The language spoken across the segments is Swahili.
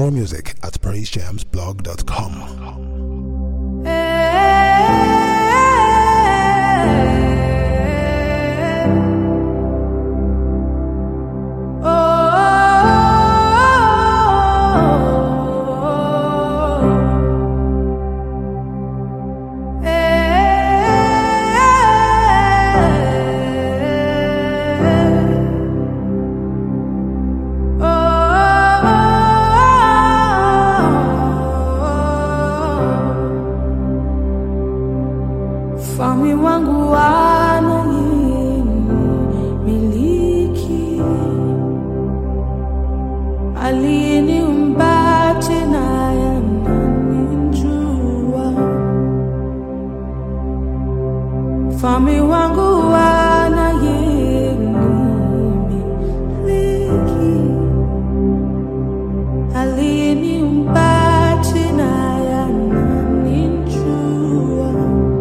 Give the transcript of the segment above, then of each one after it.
more music at praisejamsblog.com. Ufalme wangu anayemiliki, aliyeniumba tena ananijua. Ufalme wangu anayemiliki, aliyeniumba tena ananijua.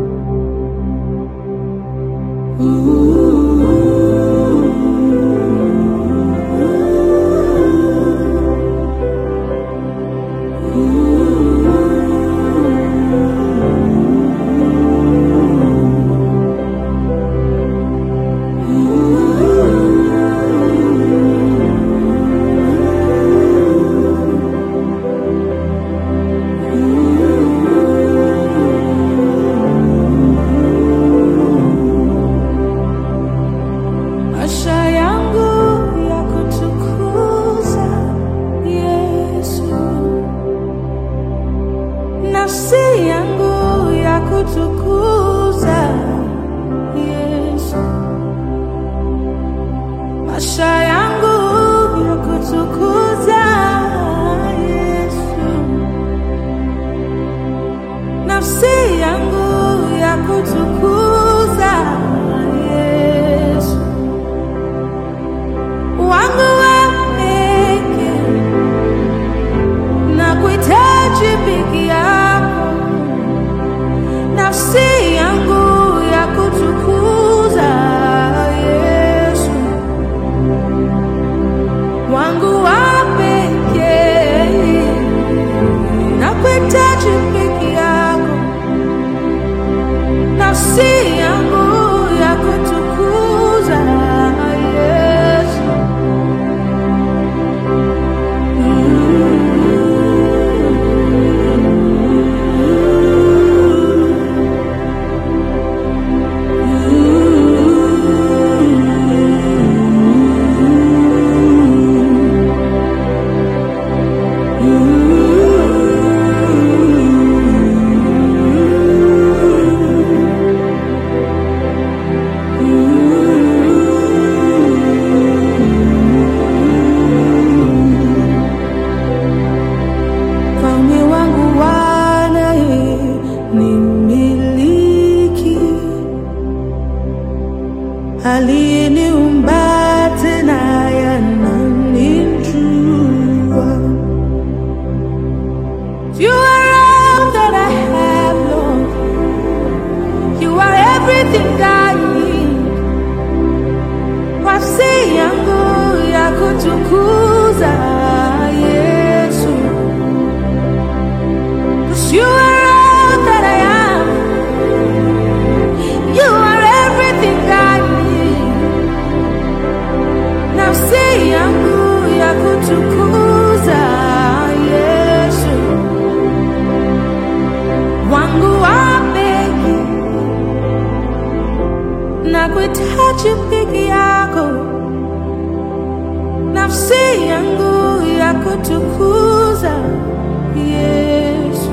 Nafsi yangu ya kutukuza Yesu, maisha yangu ya kutukuza Yesu, nafsi yangu ya kutukuza Yesu, wangu wa pekee na kuhitaji peke yako. Nafsi yangu ya kutukuza Yesu, wangu wa pekee na kuhitaji peke yako. Nafsi yangu ya kutukuza Yesu. Ufalme wangu anayemiliki, aliyeniumba tena ananijua. You are all that I have, Lord. You are everything I need. Nafsi yangu ya kutukuza Yesu, 'cause you are all that I am. You are everything I need. Nafsi yangu ya kutukuza Yesu, wangu wa pekee na kuhitaji peke yako. Nafsi yangu ya kutukuza Yesu,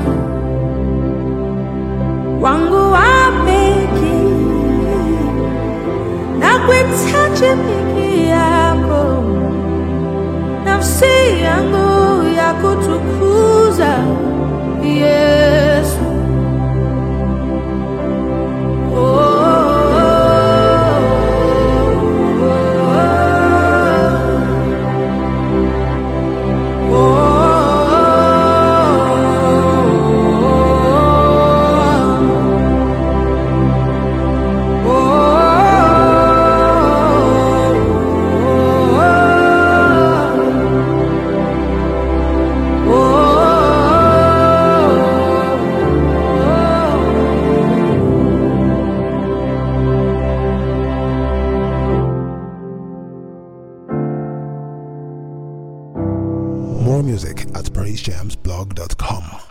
wangu wa pekee na kuhitaji peke yako. Nafsi yangu ya kutukuza Yesu. Oh More music at praisejamsblog.com.